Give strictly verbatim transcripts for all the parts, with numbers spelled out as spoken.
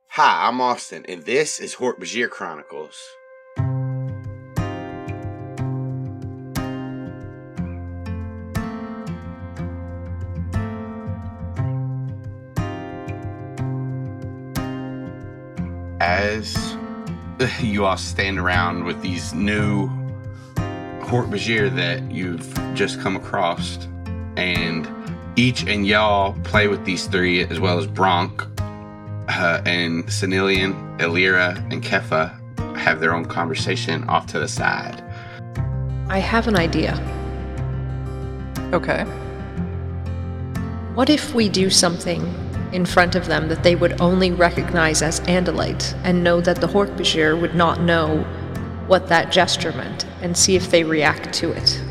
Hi, I'm Austin, and this is Hork-Bajir Chronicles. As you all stand around with these new Hork-Bajir that you've just come across, and each and y'all play with these three, as well as Bronk, uh, and Senilian, Elira, and Kefa have their own conversation off to the side. I have an idea. Okay. What if we do something in front of them that they would only recognize as Andalite, and know that the Hork-Bajir would not know what that gesture meant, and see if they react to it?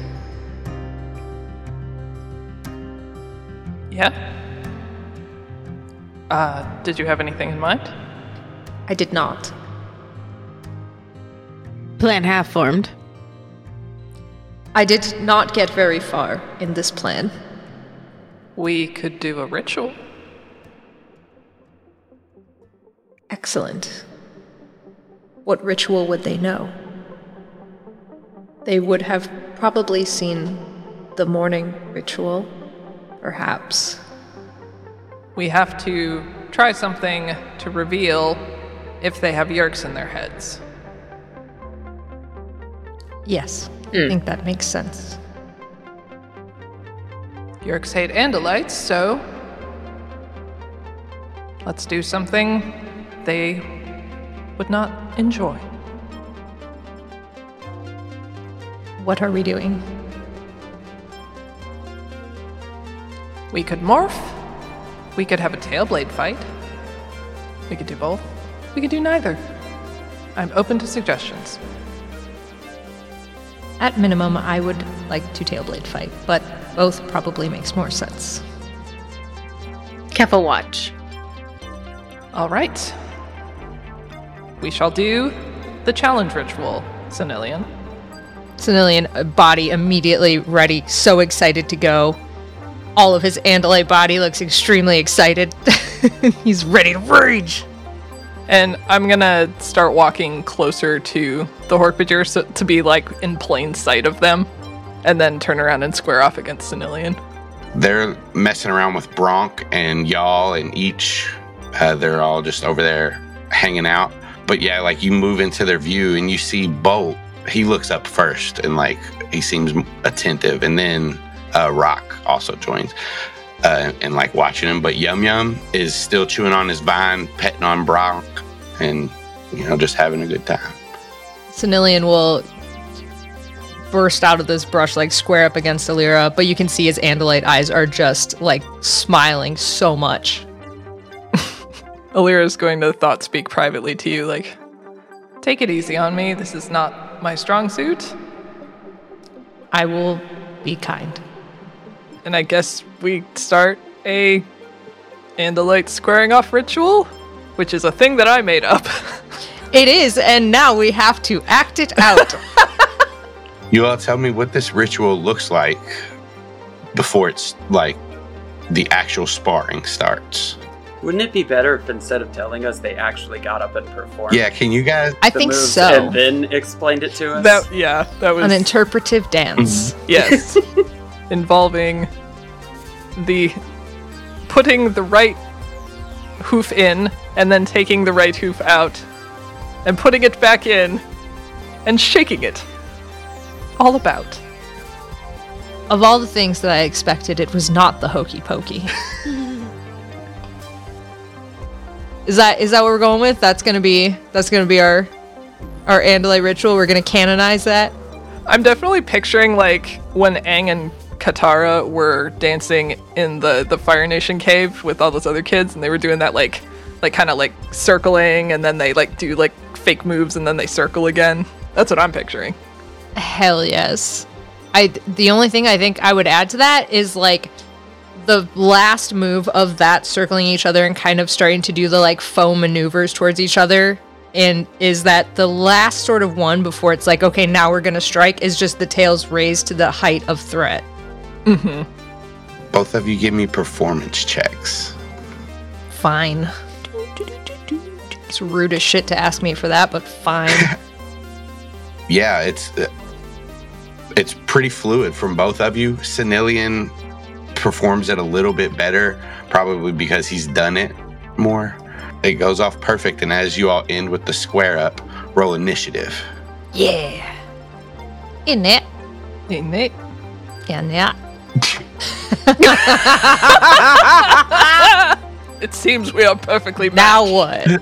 Yeah. Uh, did you have anything in mind? I did not. Plan half formed. I did not get very far in this plan. We could do a ritual. Excellent. What ritual would they know? They would have probably seen the morning ritual, perhaps. We have to try something to reveal if they have Yeerks in their heads. Yes, Mm. I think that makes sense. Yeerks hate Andalites, so let's do something they would not enjoy. What are we doing? We could morph. We could have a Tailblade fight. We could do both. We could do neither. I'm open to suggestions. At minimum, I would like to Tailblade fight, but both probably makes more sense. Kefa watch. All right. We shall do the challenge ritual, Senilian. Senilian, body immediately ready, so excited to go. All of his Andalite body looks extremely excited. He's ready to rage. And I'm gonna start walking closer to the Hork-Bajir so to be like in plain sight of them, and then turn around and square off against Senilian. They're messing around with Bronk and y'all, and each, uh, they're all just over there hanging out. But yeah, like you move into their view and you see Bolt. He looks up first and like he seems attentive, and then uh, Rock also joins uh, and like watching him. But Yum Yum is still chewing on his vine, petting on Bronk, and you know just having a good time. Senilian will burst out of this brush, like square up against Elira, but you can see his Andalite eyes are just like smiling so much. Elira's going to thought speak privately to you, like, take it easy on me. This is not my strong suit. I will be kind. And I guess we start a Andalite squaring off ritual, which is a thing that I made up. It is, and now we have to act it out. You all tell me what this ritual looks like before it's like the actual sparring starts. Wouldn't it be better if instead of telling us, they actually got up and performed Yeah, can you guys? I the think moves so. and then explained it to us? That yeah, that was An interpretive dance. yes, involving the putting the right hoof in and then taking the right hoof out and putting it back in and shaking it. All about. Of all the things that I expected, it was not the hokey pokey. Is that is that what we're going with? That's gonna be that's gonna be our our Andalite ritual. We're gonna canonize that. I'm definitely picturing like when Aang and Katara were dancing in the, the Fire Nation cave with all those other kids, and they were doing that like like kind of like circling, and then they like do like fake moves, and then they circle again. That's what I'm picturing. Hell yes. I the only thing I think I would add to that is like the last move of that circling each other and kind of starting to do the like foam maneuvers towards each other, and is that the last sort of one before it's like, okay, now we're gonna strike, is just the tails raised to the height of threat. Mm-hmm. Both of you give me performance checks. Fine. It's rude as shit to ask me for that, but fine. Yeah, it's uh, it's pretty fluid from both of you. Senilian performs it a little bit better, probably because he's done it more. It goes off perfect, and as you all end with the square up, roll initiative. Yeah. In it. In it. In it. It seems we are perfectly matched. Now what?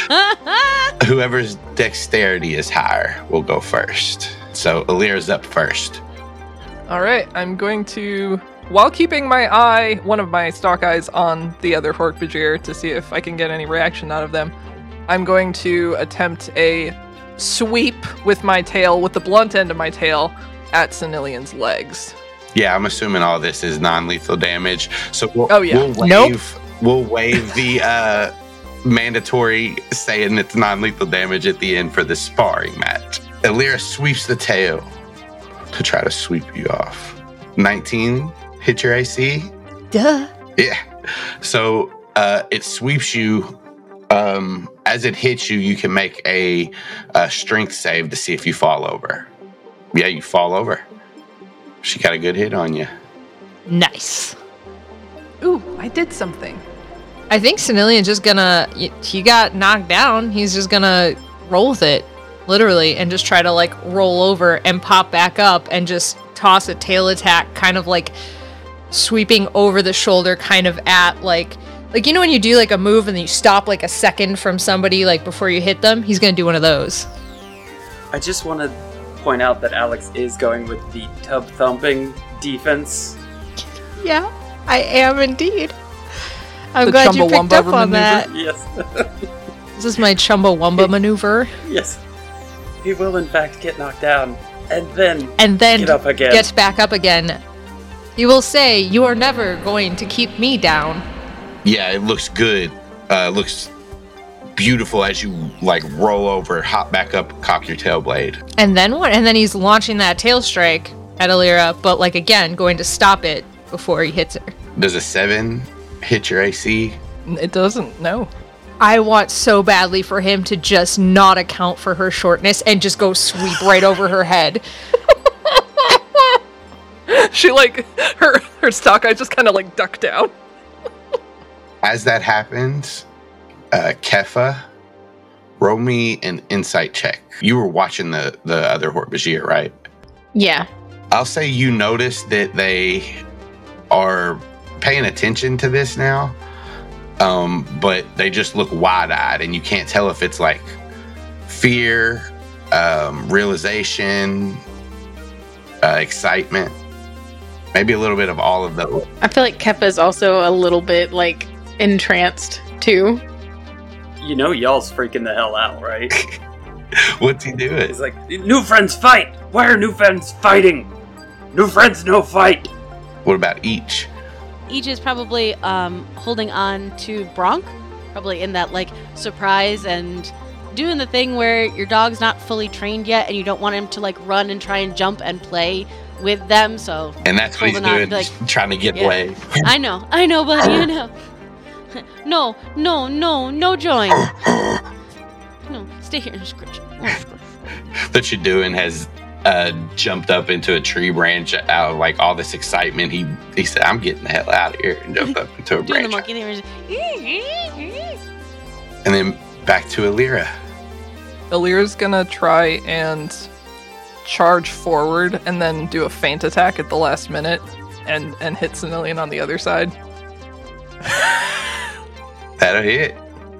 Whoever's dexterity is higher will go first. So Alira's up first. All right, I'm going to, while keeping my eye, one of my stalk eyes on the other Hork-Bajir to see if I can get any reaction out of them, I'm going to attempt a sweep with my tail, with the blunt end of my tail, at Senilian's legs. Yeah, I'm assuming all this is non-lethal damage. So we'll, Oh, yeah. we'll waive, Nope. we'll waive the uh, mandatory saying it's non-lethal damage at the end for the sparring match. Alira sweeps the tail to try to sweep you off. nineteen hit your A C? Duh. Yeah. So uh, it sweeps you. Um, as it hits you, you can make a, a strength save to see if you fall over. Yeah, you fall over. She got a good hit on you. Nice. Ooh, I did something. I think Senilian's just gonna. He got knocked down. He's just gonna roll with it, literally, and just try to like roll over and pop back up and just toss a tail attack, kind of like sweeping over the shoulder, kind of at like, like you know when you do like a move and then you stop like a second from somebody like before you hit them. He's gonna do one of those. I just want to point out that Alex is going with the tub thumping defense. Yeah, I am indeed. I'm The glad you picked Chumbawamba up on maneuver? that. Yes. This is my Chumbawamba maneuver. Yes. He will, in fact, get knocked down and then And then get up again. gets back up again. He will say, "You are never going to keep me down." Yeah, it looks good. Uh, looks beautiful as you like roll over, hop back up, cock your tail blade. And then what? And then he's launching that tail strike at Alira, but like again, going to stop it before he hits her. Does a seven hit your A C? It doesn't, no. I want so badly for him to just not account for her shortness and just go sweep right over her head. She like, her, her stalk eye just kind of like ducked down. As that happens, uh, Kefa, roll me an insight check. You were watching the, the other Hork-Bajir, right? Yeah. I'll say you notice that they are paying attention to this now, um, but they just look wide-eyed, and you can't tell if it's like fear, um, realization, uh, excitement, maybe a little bit of all of those. I feel like Keffa's also a little bit, like, entranced, too. You know y'all's freaking the hell out, right? What's he doing? He's like, new friends fight! Why are new friends fighting? New friends no fight! What about each? Each is probably um, holding on to Bronk, probably in that like surprise and doing the thing where your dog's not fully trained yet and you don't want him to like run and try and jump and play with them. So And that's what he's holding on, doing, like, just trying to get yeah. away. I know, I know, buddy, I know. No, no, no, no join. No, stay here and scratch. That you're doing has uh, jumped up into a tree branch out of like all this excitement. He he said, "I'm getting the hell out of here," and jumped up into a Doing the branch. monkey thing. where it's- And then back to Alira. Alira's gonna try and charge forward and then do a feint attack at the last minute and, and hit Senilian on the other side. That'll hit.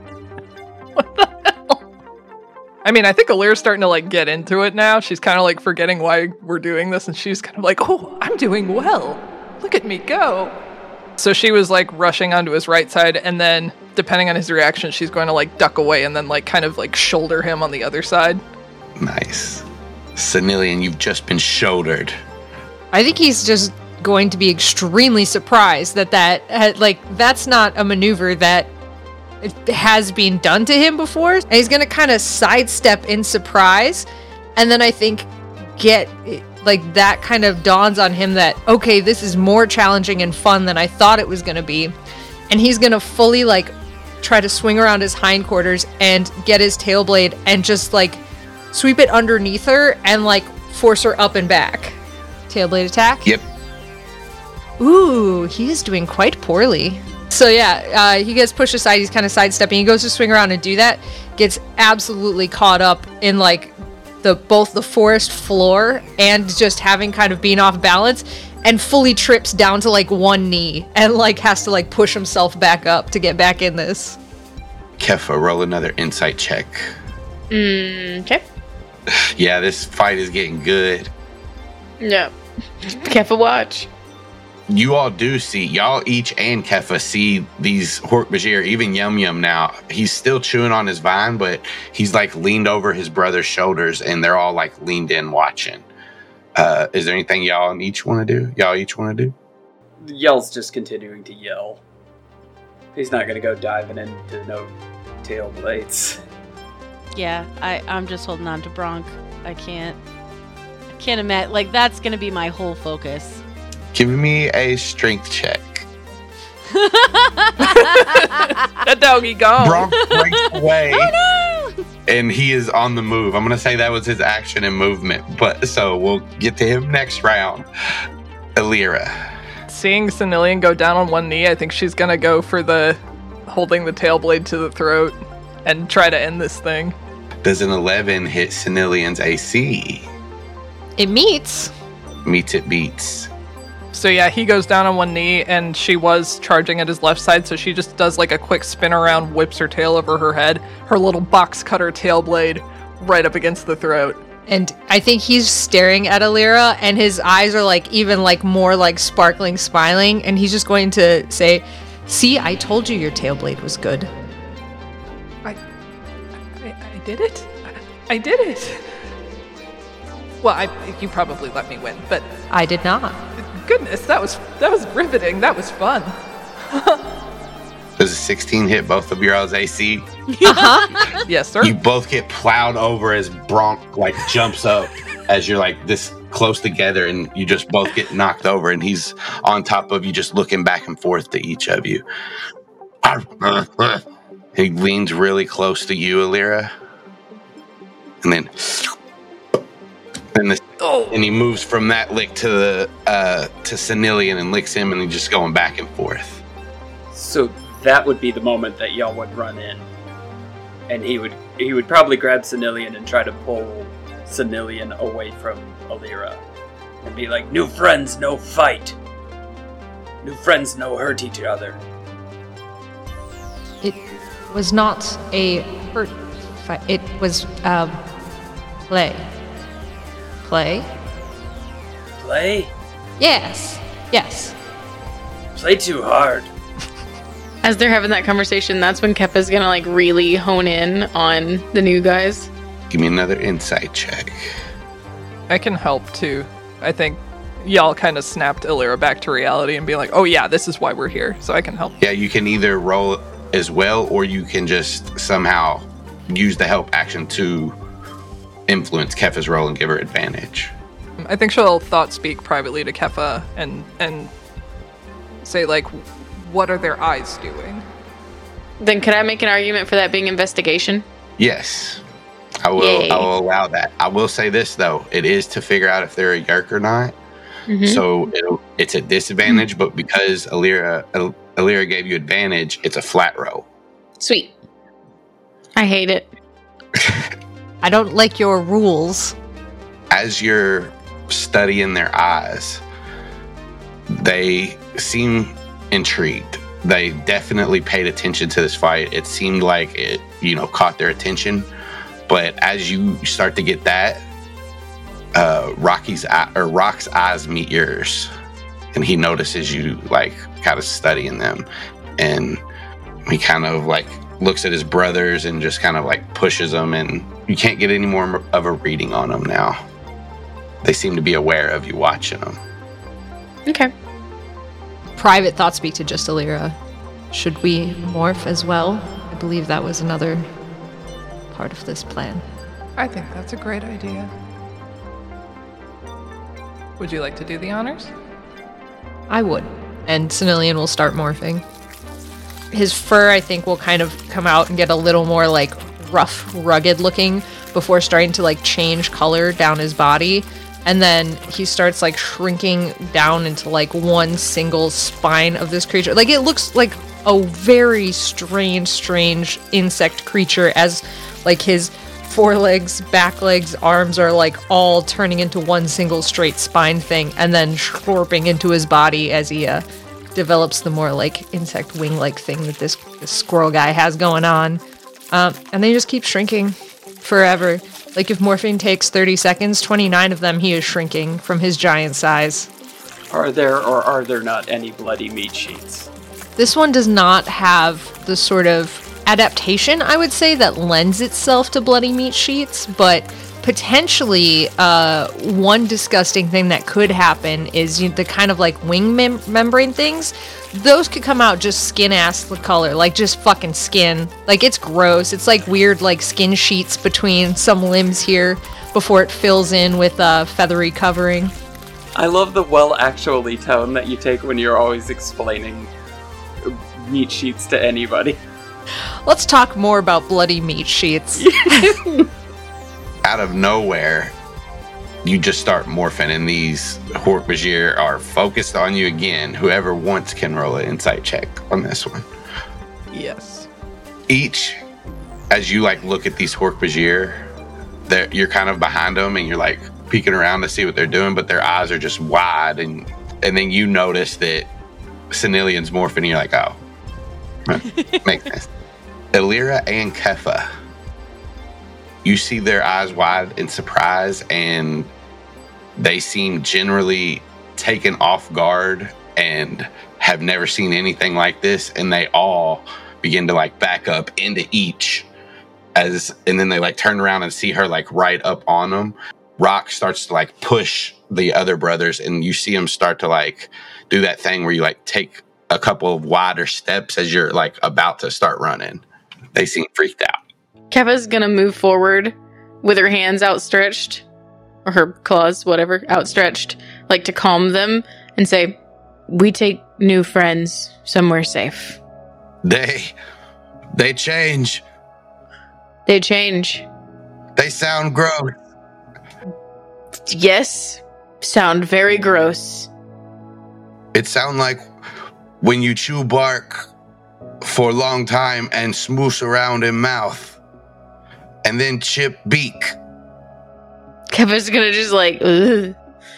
I mean, I think Alira's starting to like get into it now. She's kind of like forgetting why we're doing this, and she's kind of like, "Oh, I'm doing well. Look at me go." So she was like rushing onto his right side, and then depending on his reaction, she's going to like duck away and then like kind of like shoulder him on the other side. Nice. Senilian, you've just been shouldered. I think he's just going to be extremely surprised that that uh, like that's not a maneuver that has been done to him before. And he's going to kind of sidestep in surprise, and then I think get like that kind of dawns on him that okay, this is more challenging and fun than I thought it was going to be, and he's going to fully like try to swing around his hindquarters and get his tail blade and just like sweep it underneath her and like force her up and back. Tail blade attack? Yep. Ooh, he is doing quite poorly. So yeah, uh, he gets pushed aside. He's kind of sidestepping. He goes to swing around and do that. Gets absolutely caught up in like the both the forest floor and just having kind of been off balance, and fully trips down to like one knee and like has to like push himself back up to get back in this. Keffa, roll another insight check. Mm, okay. Yeah, this fight is getting good. Yeah. Keffa, watch. You all do see, y'all each and Keffa see these Hork-Bajir, even Yum Yum now. He's still chewing on his vine, but he's like leaned over his brother's shoulders and they're all like leaned in watching. Uh, is there anything y'all each want to do? Y'all each want to do? Yell's just continuing to yell. He's not going to go diving into no tail blades. Yeah, I, I'm just holding on to Bronk. I can't, I can't imagine, like, that's gonna be my whole focus. Give me a strength check. That doggy gone. Bronk breaks away. Oh no! And he is on the move. I'm gonna say that was his action and movement, but so we'll get to him next round. Alira. Seeing Senilian go down on one knee, I think she's gonna go for the holding the tail blade to the throat and try to end this thing. Does an eleven hit Senilian's A C? It meets. Meets it beats. So yeah, he goes down on one knee, and she was charging at his left side, so she just does like a quick spin around, whips her tail over her head, her little box cutter tail blade right up against the throat. And I think he's staring at Alira, and his eyes are like even like more like sparkling, smiling, and he's just going to say, "See, I told you your tail blade was good." I, I, I did it. I, I did it. Well, I, you probably let me win, but I did not. goodness, that was that was riveting. That was fun. Does a sixteen hit both of your all's A C? Uh-huh. Yes, sir. You both get plowed over as Bronk like jumps up as you're like this close together, and you just both get knocked over, and he's on top of you, just looking back and forth to each of you. He leans really close to you, Alira, and then and, the, Oh. and he moves from that lick to the uh, to Senilian and licks him, and he's just going back and forth. So that would be the moment that y'all would run in, and he would he would probably grab Senilian and try to pull Senilian away from Alira, and be like, "New friends, no fight. New friends, no hurt each other." It was not a hurt fight. It was um, play. Play? Play, Yes. Yes. play too hard. As they're having that conversation, that's when Keffa's gonna like really hone in on the new guys. Give me another insight check. I can help too. I think y'all kind of snapped Alira back to reality and be like, "Oh yeah, this is why we're here." So I can help. Yeah, you can either roll as well, or you can just somehow use the help action to influence Keffa's roll and give her advantage. I think she'll thought speak privately to Keffa and and say like, "What are their eyes doing?" Then could I make an argument for that being investigation? Yes, I will. Yay. I will allow that. I will say this though: it is to figure out if they're a Yerk or not. Mhm. So it'll, it's a disadvantage, but because Alira Al- Alira gave you advantage, it's a flat roll. Sweet. I hate it. I don't like your rules. As you're studying their eyes, they seem intrigued. They definitely paid attention to this fight. It seemed like it, you know, caught their attention. But as you start to get that, uh, Rocky's eye, or Rock's eyes meet yours, and he notices you like kind of studying them, and he kind of like looks at his brothers and just kind of like pushes them, and you can't get any more of a reading on them now. They seem to be aware of you watching them. Okay. Private thought speak to just Alira. Should we morph as well? I believe that was another part of this plan. I think that's a great idea. Would you like to do the honors? I would. And Senilian will start morphing. his fur, I think, will kind of come out and get a little more like rough, rugged looking before starting to like change color down his body. And then he starts like shrinking down into like one single spine of this creature. Like it looks like a very strange, strange insect creature as like his forelegs, back legs, arms are like all turning into one single straight spine thing and then slurping into his body as he uh, develops the more like insect wing-like thing that this, this squirrel guy has going on. Um, and they just keep shrinking forever. Like if morphing takes thirty seconds, twenty-nine of them he is shrinking from his giant size. Are there or are there not any bloody meat sheets? This one does not have the sort of adaptation, I would say, that lends itself to bloody meat sheets, but potentially uh, one disgusting thing that could happen is you know, the kind of like wing mem- membrane things. Those could come out just skin-ass the color, like just fucking skin. Like it's gross. It's like weird like skin sheets between some limbs here before it fills in with a uh, feathery covering. I love the well actually tone that you take when you're always explaining meat sheets to anybody. Let's talk more about bloody meat sheets. Out of nowhere, you just start morphing, and these Hork-Bajir are focused on you again. Whoever wants can roll an insight check on this one. Yes. Each, as you like look at these Hork-Bajir, you're kind of behind them, and you're like peeking around to see what they're doing, but their eyes are just wide, and and then you notice that Senilian's morphing, and you're like, oh, makes sense. Alira and Keffa, you see their eyes wide in surprise, and they seem generally taken off guard and have never seen anything like this, and they all begin to like back up into each as and then they like turn around and see her like right up on them. Rock starts to like push the other brothers, and you see them start to like do that thing where you like take a couple of wider steps as you're like about to start running. They seem freaked out. Keffa's gonna move forward with her hands outstretched, or her claws, whatever, outstretched, like to calm them and say, "We take new friends somewhere safe." They, they change. They change. They sound gross. Yes, sound very gross. It sound like when you chew bark for a long time and smoosh around in mouth and then chip beak. Keffa's gonna just like, ugh.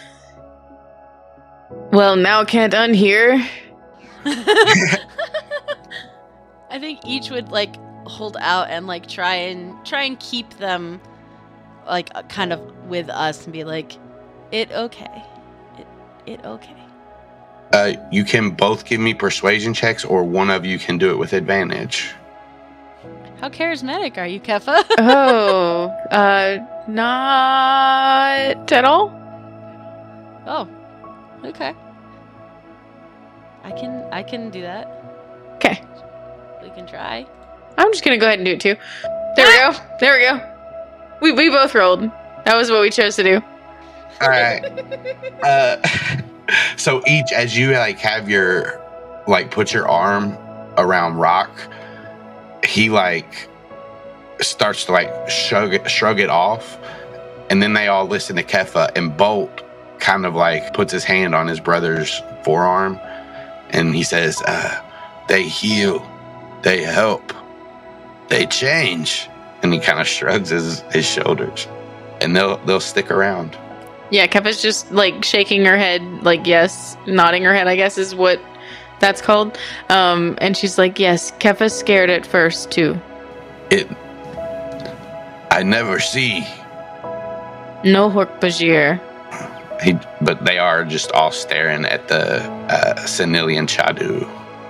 Well, now can't unhear. I think each would like hold out and like try and try and keep them like uh, kind of with us and be like, it okay, it it okay. Uh, you can both give me persuasion checks, or one of you can do it with advantage. How charismatic are you, Keffa? Oh, uh, not at all. Oh, okay. I can I can do that. Okay, We can try. I'm just gonna go ahead and do it too. There we go. There we go. We we both rolled. That was what we chose to do. All right. uh, so each, as you like have your, like put your arm around Rock, he like starts to like shrug it, shrug it off, and then they all listen to Keffa, and Bolt kind of like puts his hand on his brother's forearm, and he says, uh, "They heal, they help, they change," and he kind of shrugs his, his shoulders, and they'll they'll stick around. Yeah, Keffa's just like shaking her head, like yes, nodding her head, I guess is what that's called. Um, and she's like, yes, Keffa's scared at first too. It. I never see. No Hork-Bajir. He, but they are just all staring at the uh, Senilian Chadu.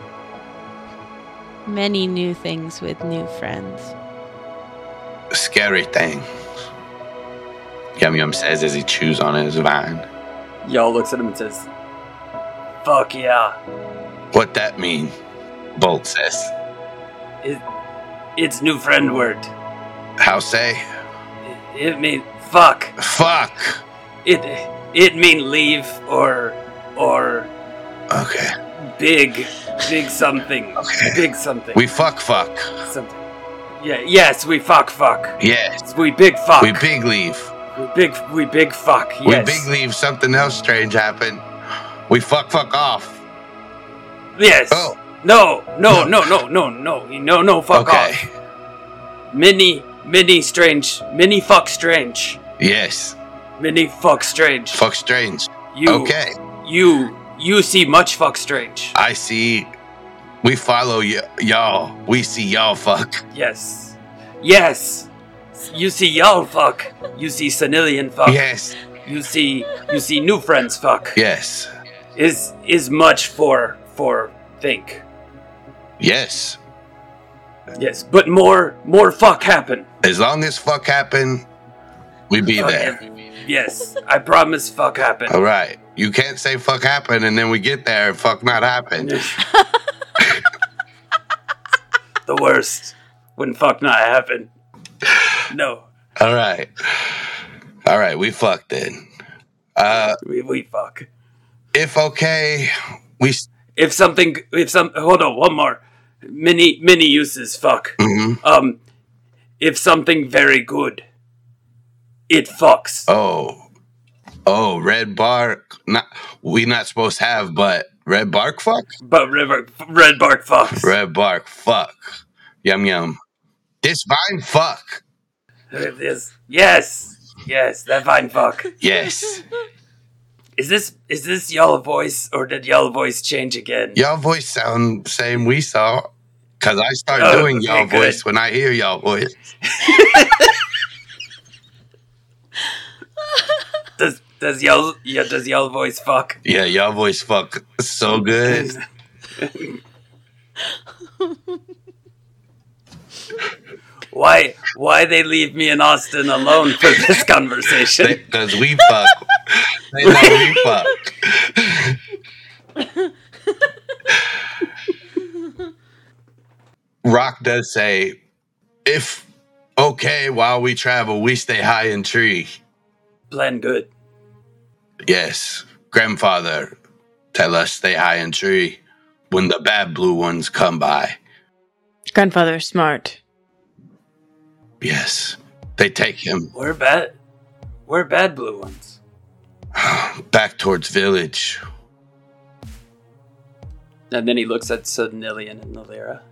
Many new things with new friends. Scary thing. Yum Yum says as he chews on his vine. Y'all looks at him and says, "Fuck yeah." What that mean? Bolt says. It, it's new friend word. How say? It, it mean fuck. Fuck. It it mean leave or or Okay. big, big something. Okay. Big something. We fuck fuck. something. Yeah, yes, we fuck fuck. Yes. We big fuck. We big leave. We big we big fuck. Yes. We big leave. Something else strange happened. We fuck fuck off. Yes. Oh. No, no, no, no, no, no, no, no, fuck Okay. off. Mini, mini strange. Mini fuck strange. Yes. Mini fuck strange. Fuck strange. You, Okay. You, you see much fuck strange. I see. We follow y- y'all. We see y'all fuck. Yes. Yes. You see y'all fuck. You see Senilian fuck. Yes. You see, you see new friends fuck. Yes. Is, is much for, for think. Yes. Yes, but more, more fuck happen. As long as fuck happen, we be Fuck there. happen. Yes, I promise fuck happen. All right. You can't say fuck happen and then we get there and fuck not happen. The worst. When fuck not happen. No. All right. All right. We fucked then. Uh, We, we fuck. if okay, we. If something, if some, hold on, one more. Many, many uses fuck. Mm-hmm. Um, if something very good, it fucks. Oh. Oh, red bark. Not we not supposed to have, but red bark fuck? But river, red bark fucks. Red bark fuck. Yum yum. This vine fuck. It is. Yes, yes, that fine fuck. Yes. Is this, is this y'all voice, or did y'all voice change again? Y'all voice sound same we saw. Cause I start Oh, doing okay, y'all good. voice when I hear y'all voice. Does, does y'all, yeah, does y'all voice fuck? Yeah, y'all voice fuck so good. Why, why they leave me in Austin alone for this conversation? Because we fuck. They know we fuck. Rock does say, if okay, while we travel, we stay high in tree. Plan good. Yes, grandfather, tell us stay high in tree when the bad blue ones come by. Grandfather's smart. Yes, they take him We're bad. We're bad blue ones. back towards village. And then he looks at Sudnillion and Nalira.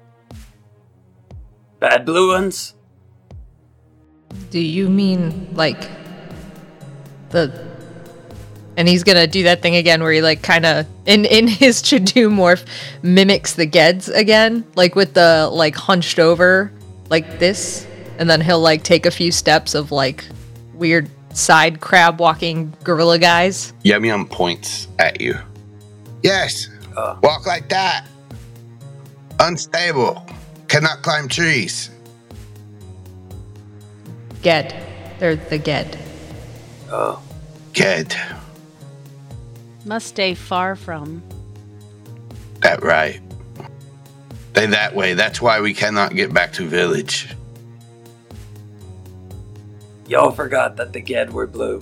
Bad blue ones? Do you mean like the? And he's gonna do that thing again where he like kind of in in his Chadu morph mimics the Geds again, like with the like hunched over like this, and then he'll like take a few steps of like weird side crab walking gorilla guys. Yum Yum points at you. Yes, Uh, walk like that. Unstable. Cannot climb trees. Ged, they're the Ged. oh. Good. Must stay far from. That right. They that way. That's why we cannot get back to village. Y'all forgot that the Ged were blue.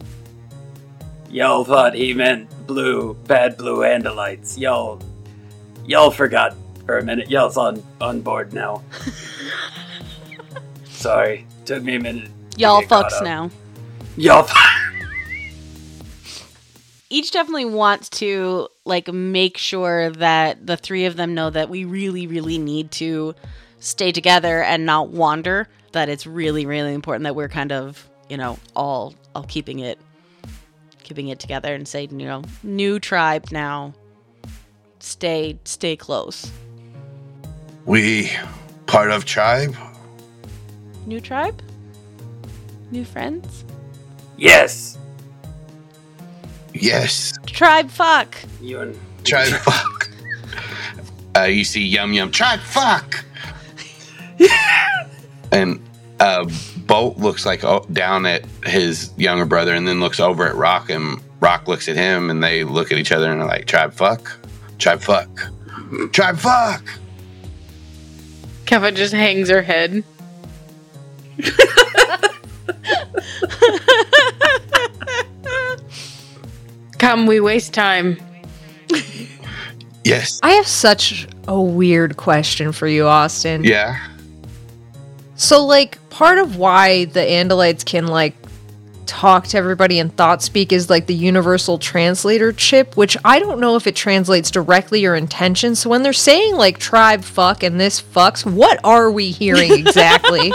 Y'all thought he meant blue, bad blue Andalites. Y'all, y'all forgot for a minute. Y'all's on, on board now. Sorry, took me a minute. to Y'all get caught fucks up. now. Y'all. Each definitely wants to like make sure that the three of them know that we really, really need to stay together and not wander. That it's really, really important that we're kind of, you know, all all keeping it keeping it together and say, you know, new tribe now. Stay stay close. We part of tribe? New tribe? New friends? Yes. Yes. Tribe fuck. You and Tribe fuck. Uh, you see Yum Yum. Tribe fuck. And uh, Bolt looks like oh, down at his younger brother and then looks over at Rock, and Rock looks at him and they look at each other and are like, tribe fuck? Tribe fuck. Tribe fuck. Keva just hangs her head. Come, we waste time. Yes. I have such a weird question for you, Austin. Yeah. So, like, part of why the Andalites can, like, talk to everybody in thought speak is, like, the universal translator chip, which I don't know if it translates directly or intention. So when they're saying, like, tribe fuck and this fucks, what are we hearing exactly?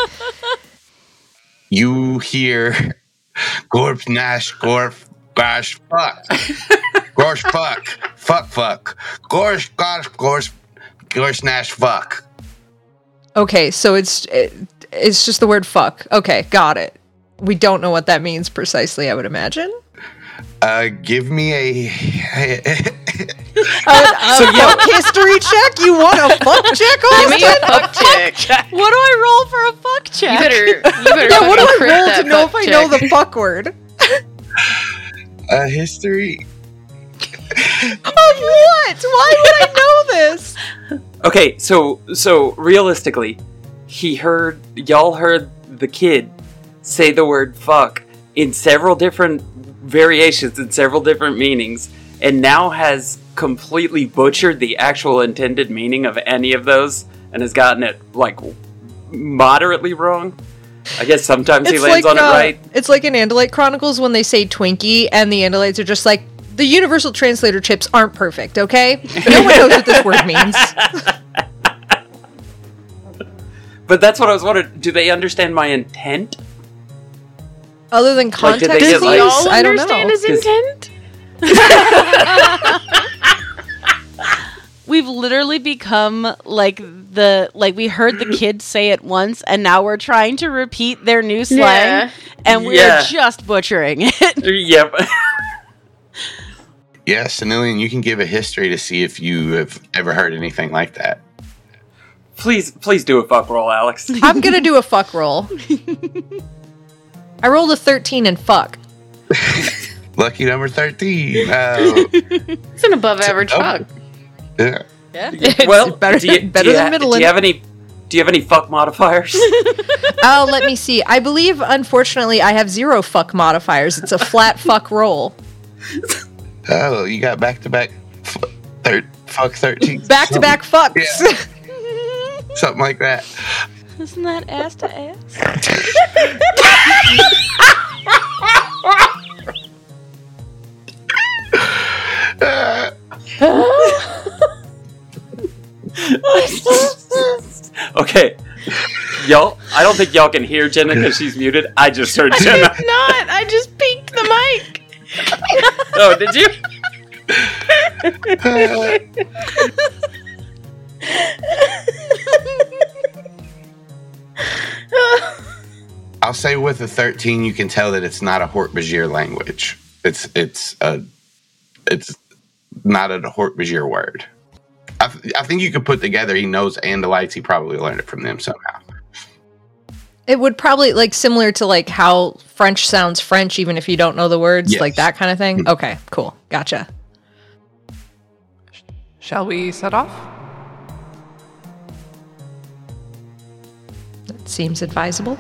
You hear Gorp Nash Gorp Gosh fuck. Gorsh fuck. Fuck fuck. Gorsh gosh gorsh Gorsh Nash fuck. Okay, so it's it, it's just the word fuck. Okay, got it. We don't know what that means precisely, I would imagine. Uh, give me a... Uh, a So, yeah. fuck history check? You want a fuck check, Give me Austin? a fuck check. What do I roll for a fuck check? You better, you better Yeah, what do fucking I crit roll that to know if fuck I know check. the fuck word? uh, history. Of what? Why would I know this? Okay, so so realistically, he heard y'all heard the kid say the word fuck in several different variations and several different meanings, and now has completely butchered the actual intended meaning of any of those and has gotten it like moderately wrong. I guess sometimes he lands on uh, it right. It's like in Andalite Chronicles when they say Twinkie and the Andalites are just like, the universal translator chips aren't perfect, okay? No one knows what this word means. But that's what I was wondering. Do they understand my intent? Other than Like, did context they Does get, clues, he like- all I don't understand know. his intent? We've literally become like the like we heard the kids say it once, and now we're trying to repeat their new slang, Yeah. and we're Yeah. just butchering it. Yep. Yeah, Senilian, you can give a history to see if you have ever heard anything like that. Please, please do a fuck roll, Alex. I'm gonna do a fuck roll. I rolled a thirteen and fuck. Lucky number thirteen. Oh, It's an above average Oh. fuck. yeah. It's well, better, do you, better do you than ha- middling. Do you have any? Do you have any fuck modifiers? Oh, let me see. I believe, unfortunately, I have zero fuck modifiers. It's a flat fuck roll. Oh, you got back to back thir- fuck thirteen. Back to back fucks. Yeah. Something like that. Isn't that ass to ass? Uh, Okay, y'all. I don't think y'all can hear Jenna because she's muted. I just heard Jenna. Not. I just peeked the mic. Oh, did you? I'll say with a thirteen, you can tell that it's not a Hork-Bajir language. It's it's a it's not a Hork-Bajir word. I, th- I think you could put together. He knows Andalites. He probably learned it from them somehow. It would probably, like, similar to, like, how French sounds French, even if you don't know the words, Yes. like that kind of thing. Okay, cool. Gotcha. Shall we set off? That seems advisable.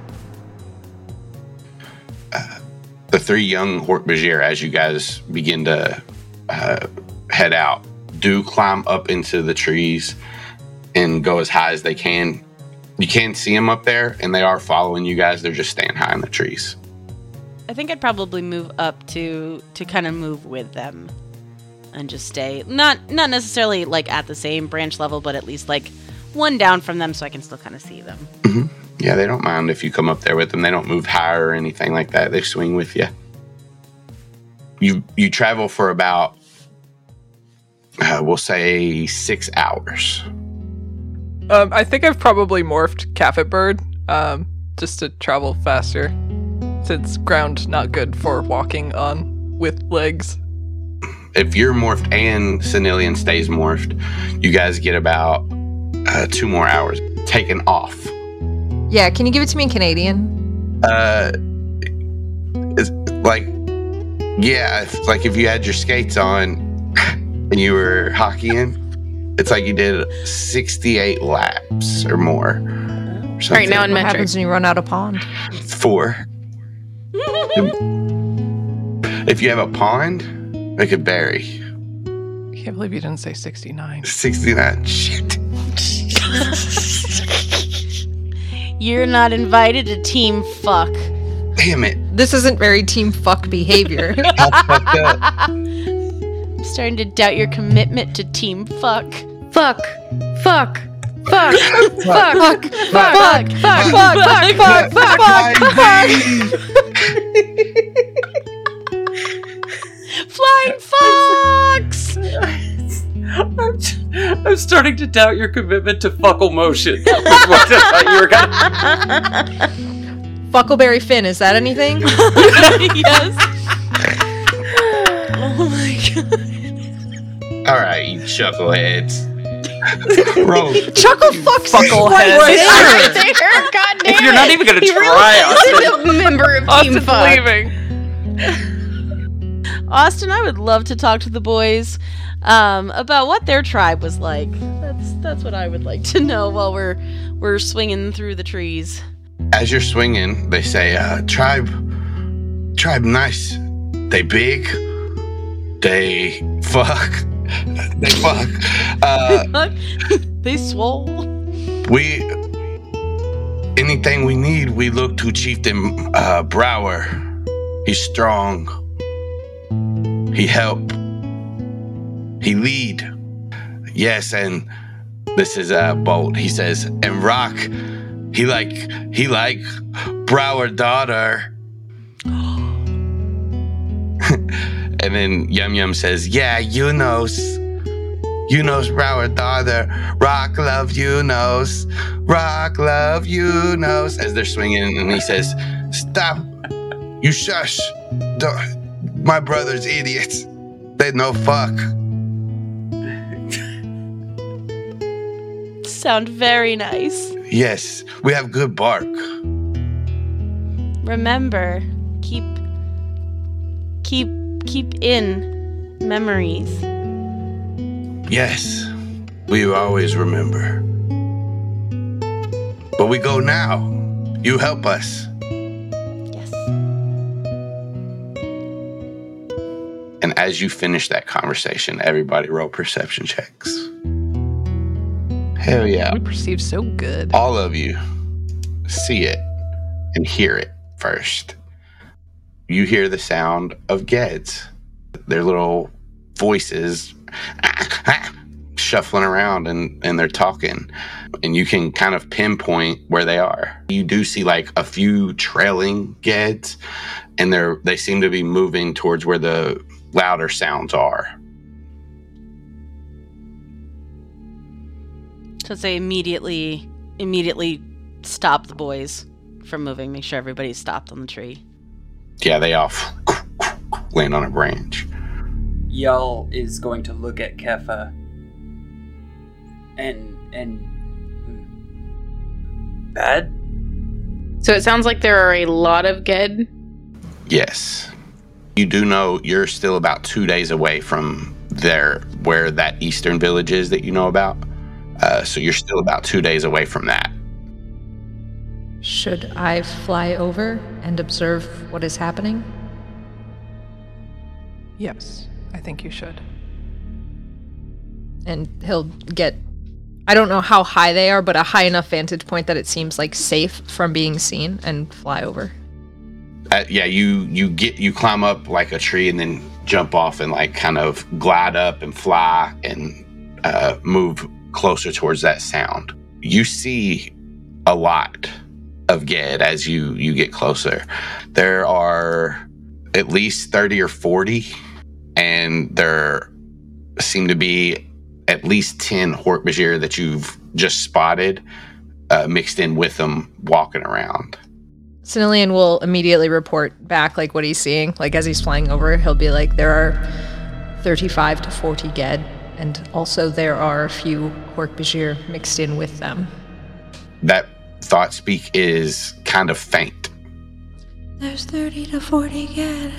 The three young Hork-Bajir, as you guys begin to uh, head out, do climb up into the trees and go as high as they can. You can see them up there, and they are following you guys. They're just staying high in the trees. I think I'd probably move up to to kind of move with them and just stay not not necessarily like at the same branch level, but at least like one down from them so I can still kind of see them. Mm-hmm. Yeah, they don't mind if you come up there with them. They don't move higher or anything like that. They swing with you. You you travel for about, uh, we'll say, six hours. Um, I think I've probably morphed Caffet Bird, um, just to travel faster, since ground not good for walking on with legs. If you're morphed and Senilian stays morphed, you guys get about uh, two more hours taken off. Yeah, can you give it to me in Canadian? Uh, it's like, yeah, it's like if you had your skates on and you were hockeying, it's like you did sixty-eight laps or more. Or Right something. now in What metric. happens when you run out of pond? Four. If you have a pond, it could vary. Can't believe you didn't say sixty-nine. sixty-nine. Shit. You're not invited to team fuck. Damn it. This isn't very team fuck behavior. That's fucked up. I'm starting to doubt your commitment to team fuck. Fuck. Fuck. Fuck. Fuck. Fuck. Fuck. Fuck. Fuck. Fuck. Fuck. Fuck. Fuck. Flying fox! I'm, I'm starting to doubt your commitment to fuckle motion. Was what I thought you were gonna. Fuckleberry Finn, is that anything? Yes. Oh my god. All right, you chuckleheads. Bro, Chuckle fucks Fucklehead. right Right there. there. God damn If you're not even gonna He try, really Austin. is a member of Team Austin's Fuck. leaving. Austin, I would love to talk to the boys um, about what their tribe was like. That's that's what I would like to know while we're we're swinging through the trees. as you're swinging, they say, uh, tribe, tribe nice. They big. They fuck. They fuck. Uh, They swole. we, anything we need, we look to Chieftain uh, Brower. He's strong. He help. He lead. Yes, and this is uh, Bolt. He says, and Rock, he like, he like Brower daughter. And then Yum Yum says, yeah, you knows. You knows Brower daughter. Rock love you knows. Rock love you knows. As they're swinging, and he says, stop. You shush. Don't- my brother's idiots. They know fuck. Sound very nice. Yes, we have good bark. Remember, keep keep keep in memories. Yes, we always remember. But we go now. You help us. Yes. And as you finish that conversation, everybody roll perception checks. Hell yeah. We perceive so good. All of you see it and hear it first. You hear the sound of Geds. Their little voices shuffling around, and, and they're talking. And you can kind of pinpoint where they are. You do see like a few trailing Geds, and they're they seem to be moving towards where the louder sounds are. So they immediately immediately stop the boys from moving. Make sure everybody's stopped on the tree. Yeah, they all land on a branch. Y'all is going to look at Kefa and and bad. So it sounds like there are a lot of Ged. Yes. You do know you're still about two days away from there, where that eastern village is that you know about. Uh, so you're still about two days away from that. Should I fly over and observe what is happening? Yes, I think you should. And he'll get, I don't know how high they are, but a high enough vantage point that it seems like safe from being seen, and fly over. Uh, yeah, you you get you climb up like a tree and then jump off and like kind of glide up and fly and uh, move closer towards that sound. You see a lot of Ged as you you get closer. There are at least thirty or forty, and there seem to be at least ten Hork-Bajir that you've just spotted uh, mixed in with them walking around. Sinillion will immediately report back like what he's seeing. Like as he's flying over, he'll be like, there are thirty-five to forty Ged, and also there are a few Hork-Bajir mixed in with them. That thought speak is kind of faint. There's thirty to forty Ged.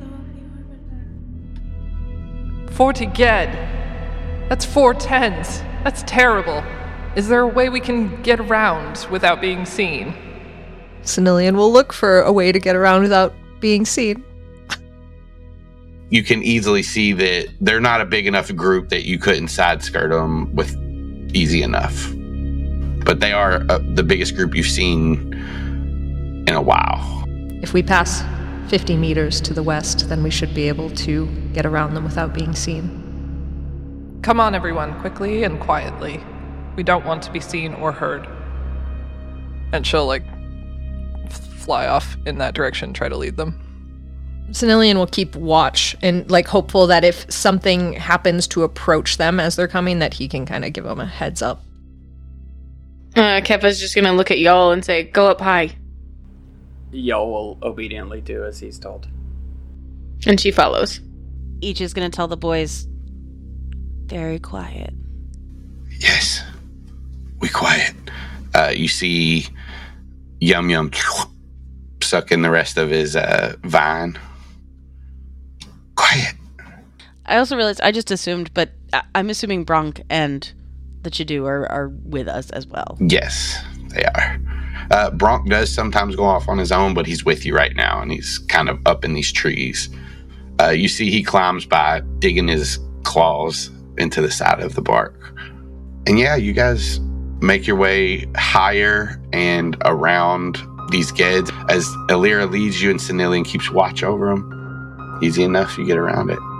forty Ged. That's four tens. That's terrible. Is there a way we can get around without being seen? Sinillion will look for a way to get around without being seen. you can easily see that they're not a big enough group that you couldn't side skirt them with easy enough. But they are uh, the biggest group you've seen in a while. If we pass fifty meters to the west, then we should be able to get around them without being seen. Come on, everyone, quickly and quietly. We don't want to be seen or heard. And she'll, like, f- fly off in that direction, try to lead them. Senilian will keep watch and, like, hopeful that if something happens to approach them as they're coming, that he can kind of give them a heads up. Uh, Kepha's just gonna look at y'all and say, go up high. Y'all will obediently do as he's told. And she follows. Each is going to tell the boys, very quiet. Yes. We quiet. Uh, you see Yum Yum sucking the rest of his uh, vine. Quiet. I also realized, I just assumed, but I- I'm assuming Bronk and the Chidu are, are with us as well. Yes, they are. Uh, Bronk does sometimes go off on his own, but he's with you right now, and he's kind of up in these trees. Uh, you see he climbs by, digging his claws into the side of the bark. And yeah, you guys make your way higher and around these Geds as Alira leads you and Senilian keeps watch over them. Easy enough, you get around it.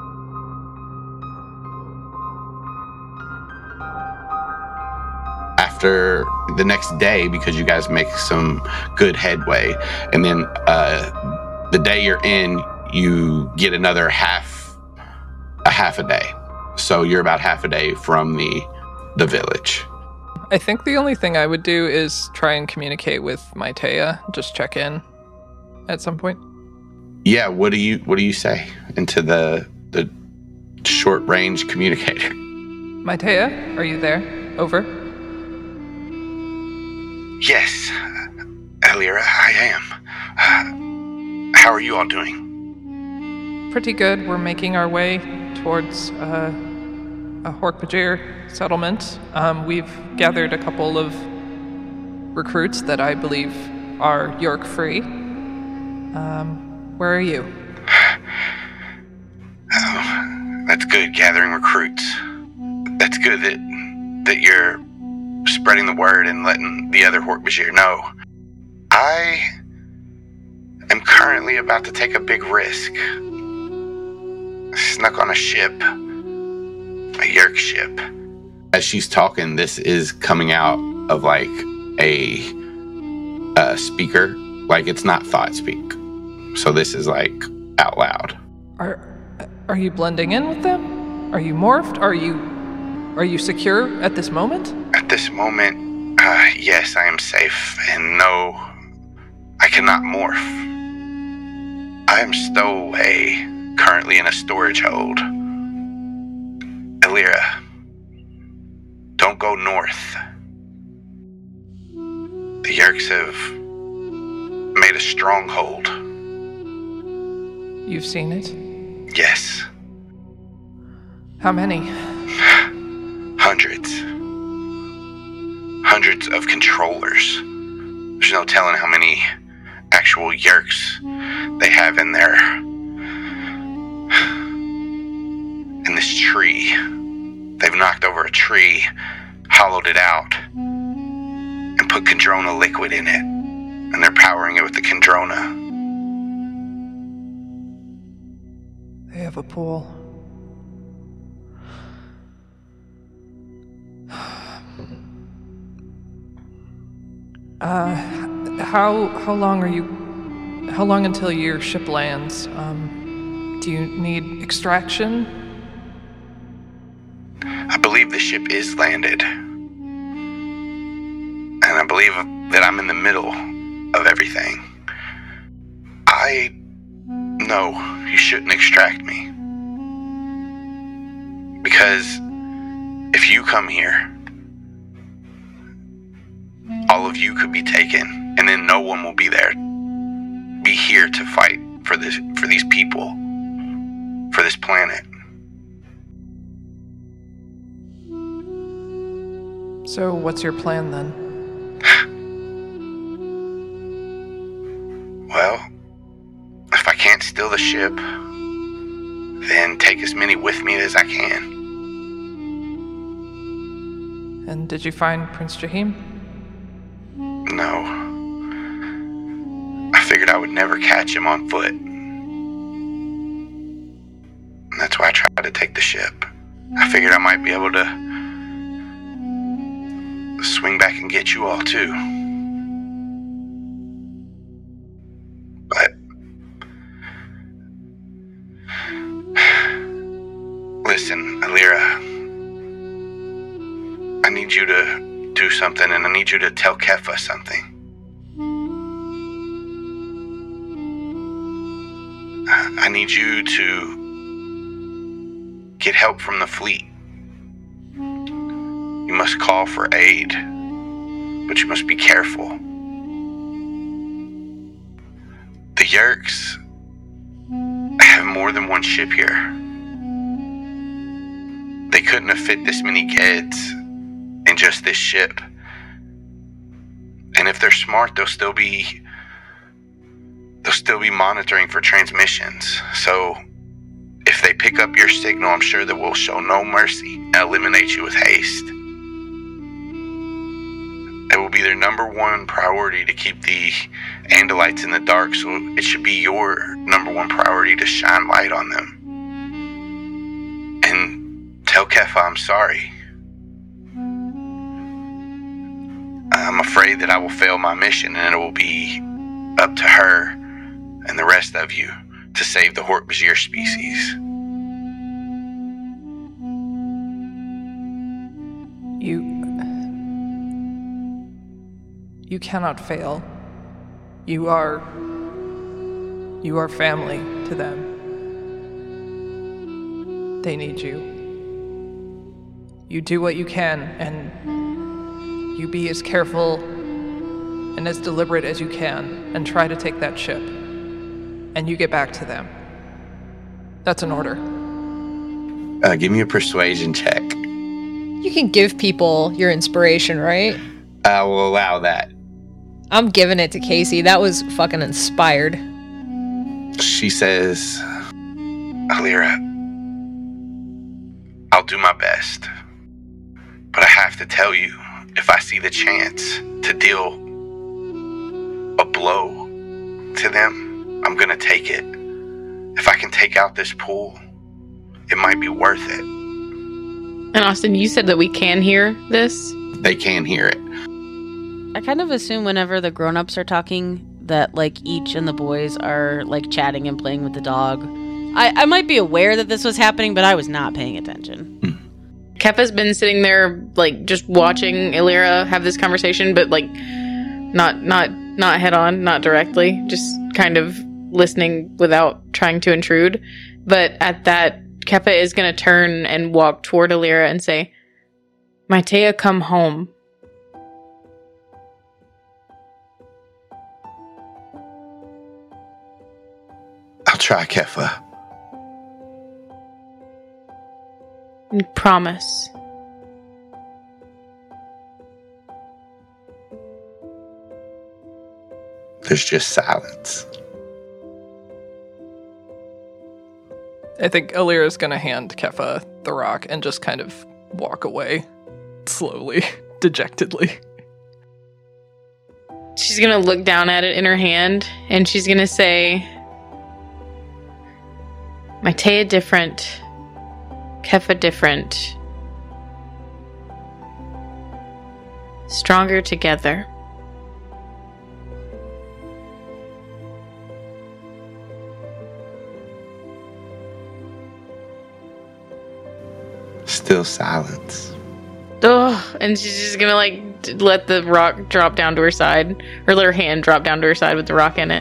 After the next day, because you guys make some good headway, and then uh, the day you're in, you get another half, a half a day. So you're about half a day from the the village. I think the only thing I would do is try and communicate with Maitea. Just check in at some point. Yeah, what do you what do you say into the the short range communicator? Maitea, are you there? Over. Yes, Alira, I am. Uh, how are you all doing? Pretty good. We're making our way towards uh, a Hork-Bajir settlement. Um, we've gathered a couple of recruits that I believe are York free. Um, where are you? Oh, that's good, gathering recruits. That's good that that you're spreading the word and letting the other Hork-Bajir know. I am currently about to take a big risk. Snuck on a ship, a Yerk ship. As she's talking, this is coming out of like a, a speaker, like it's not thought speak. So this is like out loud. Are are you blending in with them? Are you morphed? Are you are you secure at this moment? At this moment, uh, yes, I am safe, and no, I cannot morph. I am stowaway, currently in a storage hold. Alira, don't go north. The Yerks have made a stronghold. You've seen it? Yes, How many? hundreds. Hundreds of controllers. There's no telling how many actual Yerks they have in there. In this tree. They've knocked over a tree, hollowed it out, and put Kandrona liquid in it. And they're powering it with the Kandrona. They have a pool. Uh, how how long are you? How long until your ship lands? Um, do you need extraction? I believe the ship is landed. And I believe that I'm in the middle of everything. I know you shouldn't extract me. Because if you come here, all of you could be taken, and then no one will be there. Be here to fight for this, for these people, for this planet. So, what's your plan then? Well, if I can't steal the ship, then take as many with me as I can. And did you find Prince Jaheim? No. I figured I would never catch him on foot. And that's why I tried to take the ship. I figured I might be able to swing back and get you all too. But listen, Alira, I need you to do something, and I need you to tell Kepha something. I need you to get help from the fleet. You must call for aid, but you must be careful. The Yeerks have more than one ship here. They couldn't have fit this many kids in just this ship. And if they're smart, they'll still be they'll still be monitoring for transmissions. So if they pick up your signal, I'm sure that we'll show no mercy and eliminate you with haste. It will be their number one priority to keep the Andalites in the dark, so it should be your number one priority to shine light on them. And tell Kepha I'm sorry. I'm afraid that I will fail my mission, and it will be up to her and the rest of you to save the Hork-Bajir species. You... You cannot fail. You are... You are family to them. They need you. You do what you can, and you be as careful and as deliberate as you can, and try to take that ship. And you get back to them. That's an order. Uh, give me a persuasion check. You can give people your inspiration, right? I will allow that. I'm giving it to Casey. That was fucking inspired. She says, Alira, I'll do my best. But I have to tell you, if I see the chance to deal a blow to them, I'm gonna take it. If I can take out this pool, it might be worth it. And Austin, you said that we can hear this? They can hear it. I kind of assume whenever the grown-ups are talking that, like, each and the boys are, like, chatting and playing with the dog. I, I might be aware that this was happening, but I was not paying attention. Hmm. Kepha's been sitting there, like, just watching Alira have this conversation, but, like, not not not head on, not directly, just kind of listening without trying to intrude. But at that, Kepha is going to turn and walk toward Alira and say, Maitea, come home. I'll try, Kepha. And promise. There's just silence. I think Alira's gonna hand Kepha the rock and just kind of walk away slowly, dejectedly. She's going to look down at it in her hand, and she's going to say, Maitea different, Kepha different, stronger together. Still silence. Ugh, and she's just gonna like d- let the rock drop down to her side, or let her hand drop down to her side with the rock in it.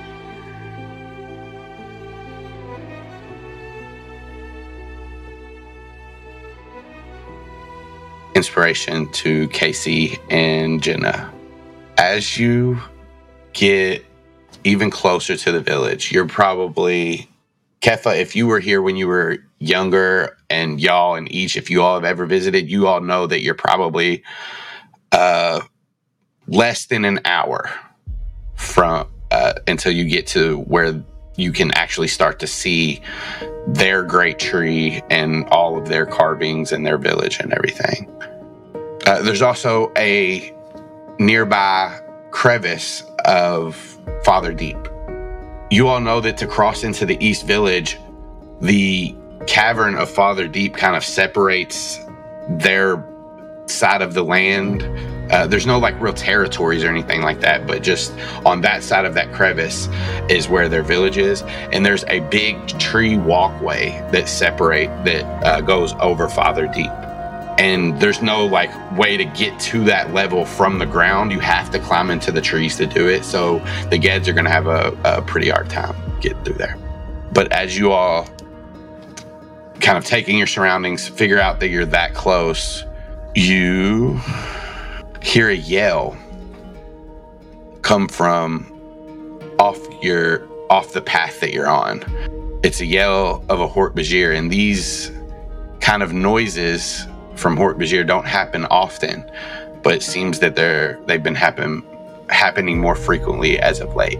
Inspiration to Casey and Jenna. As you get even closer to the village, you're probably, Kepha, if you were here when you were younger, and y'all and each, if you all have ever visited, you all know that you're probably uh, less than an hour from uh, until you get to where you can actually start to see their great tree and all of their carvings and their village and everything. Uh, there's also a nearby crevice of Father Deep. You all know that to cross into the East Village, the cavern of Father Deep kind of separates their side of the land. Uh, there's no like real territories or anything like that, but just on that side of that crevice is where their village is. And there's a big tree walkway that separate that uh, goes over Father Deep. And there's no like way to get to that level from the ground. You have to climb into the trees to do it. So the Geds are going to have a, a pretty hard time getting through there. But as you all kind of taking your surroundings, figure out that you're that close, you hear a yell come from off your off the path that you're on. It's a yell of a Hork-Bajir, and these kind of noises from Hork-Bajir don't happen often, but it seems that they're they've been happen happening more frequently as of late.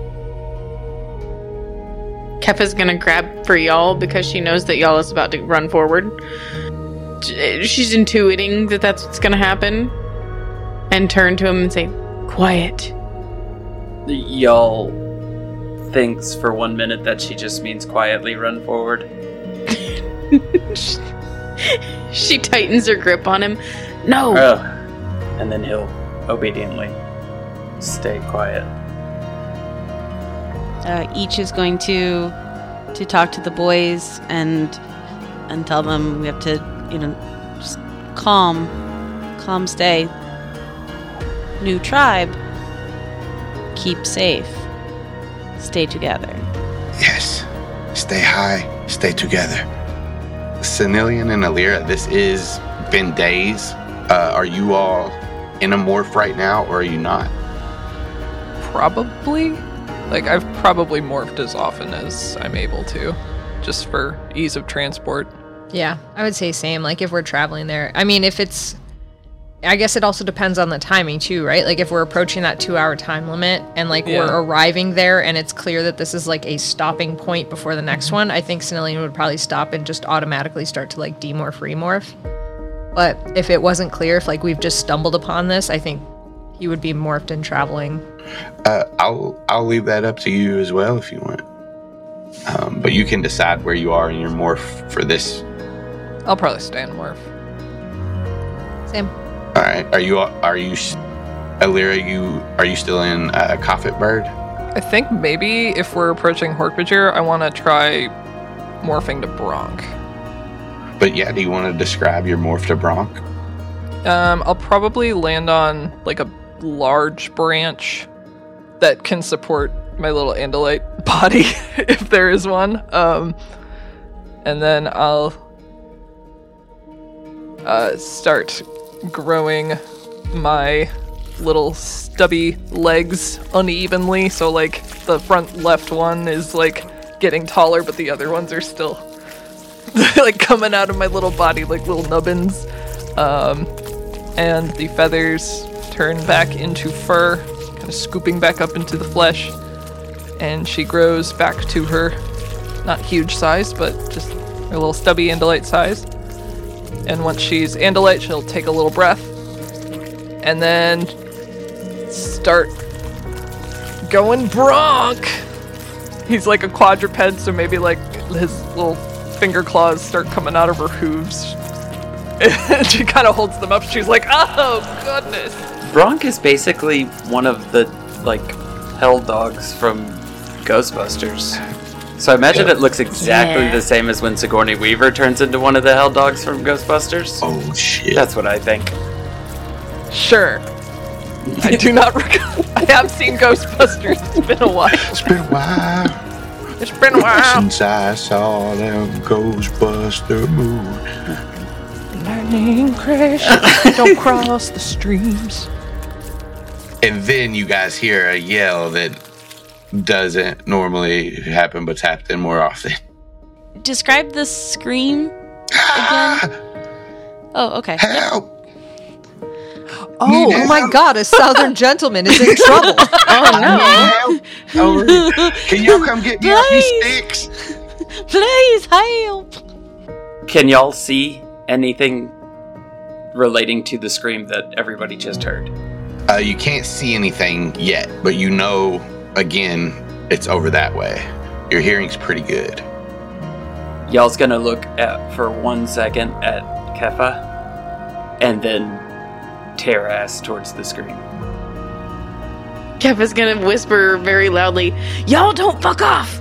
Keffa's gonna grab for y'all because she knows that y'all is about to run forward. She's intuiting that that's what's gonna happen, and turn to him and say, "Quiet." Y'all thinks for one minute that she just means quietly run forward. She tightens her grip on him. No. Oh. And then he'll obediently stay quiet. Uh, each is going to to talk to the boys and and tell them we have to, you know, just calm, calm, stay. New tribe. Keep safe. Stay together. Yes. Stay high. Stay together. Senilian and Alira, this is been days. Uh, are you all in a morph right now, or are you not? Probably. Like, I've probably morphed as often as I'm able to, just for ease of transport. Yeah, I would say same. Like, if we're traveling there. I mean, if it's... I guess it also depends on the timing, too, right? Like, if we're approaching that two-hour time limit and, like, Yeah. we're arriving there and it's clear that this is, like, a stopping point before the next one, I think Senilian would probably stop and just automatically start to, like, demorph, remorph. But if it wasn't clear, if, like, we've just stumbled upon this, I think he would be morphed and traveling. Uh, I'll I'll leave that up to you as well if you want. Um, but you can decide where you are in your morph for this. I'll probably stay in morph. Same. All right. Are you are you Alira? You are you still in uh, Coffet Bird? I think maybe if we're approaching Hork-Bajir, I want to try morphing to Bronk. But yeah, do you want to describe your morph to Bronk? Um, I'll probably land on like a large branch that can support my little Andalite body, if there is one. Um, and then I'll uh, start growing my little stubby legs unevenly. So like the front left one is like getting taller, but the other ones are still like coming out of my little body like little nubbins. Um, and the feathers turn back into fur, kind of scooping back up into the flesh. And she grows back to her, not huge size, but just her little stubby Andalite size. And once she's Andalite, she'll take a little breath and then start going Bronk. He's like a quadruped, so maybe like his little finger claws start coming out of her hooves. And she kind of holds them up. She's like, oh, goodness. Bronk is basically one of the, like, hell dogs from Ghostbusters. So I imagine it looks exactly Yeah. the same as when Sigourney Weaver turns into one of the hell dogs from Ghostbusters. Oh shit! That's what I think. Sure. I do not recall. I have seen Ghostbusters. It's been a while. It's been a while It's been a while. since I saw them Ghostbuster movies. Lightning crash. Don't cross the streams. And then you guys hear a yell that doesn't normally happen, but's happening more often. Describe the scream again. Oh, okay. Yep. Help! Oh, oh my god, a southern gentleman is in trouble. Oh no. Oh, can y'all come get me off these Please. sticks? Please help! Can y'all see anything relating to the scream that everybody just heard? Uh, you can't see anything yet, but you know, again, it's over that way. Your hearing's pretty good. Y'all's gonna look at for one second at Keffa, and then tear ass towards the scream. Keffa's gonna whisper very loudly, "Y'all don't fuck off!"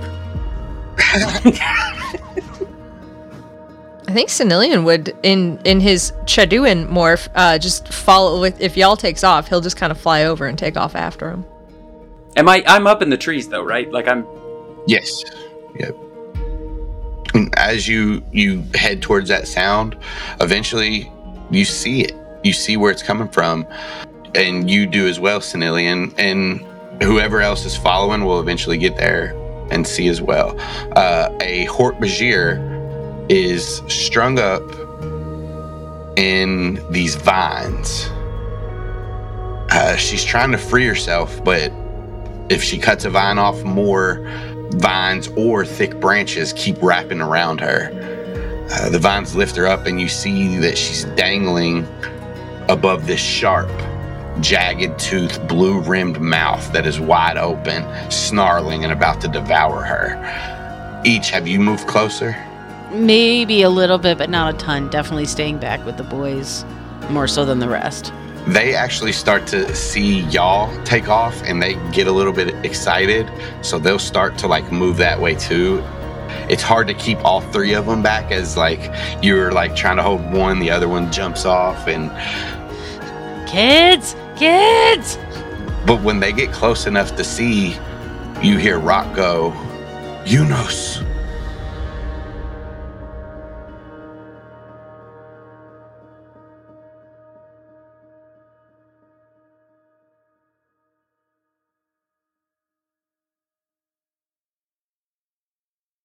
I think Senilian would, in in his Chaduan morph, uh, just follow. With, if y'all takes off, he'll just kind of fly over and take off after him. Am I? I'm up in the trees though, right? Like I'm. Yes. Yep. And as you you head towards that sound, eventually you see it. You see where it's coming from, and you do as well, Senilian. And whoever else is following will eventually get there and see as well. Uh, a Hort Bajir is strung up in these vines. Uh, she's trying to free herself, but if she cuts a vine off, more vines or thick branches keep wrapping around her. Uh, the vines lift her up, and you see that she's dangling above this sharp, jagged tooth, blue-rimmed mouth that is wide open, snarling and about to devour her. Each, have you moved closer? Maybe a little bit, but not a ton. Definitely staying back with the boys, more so than the rest. They actually start to see y'all take off, and they get a little bit excited, so they'll start to like move that way too. It's hard to keep all three of them back, as like you're like trying to hold one, the other one jumps off, and Kids! Kids! but when they get close enough to see, you hear Rock go, "Yunos,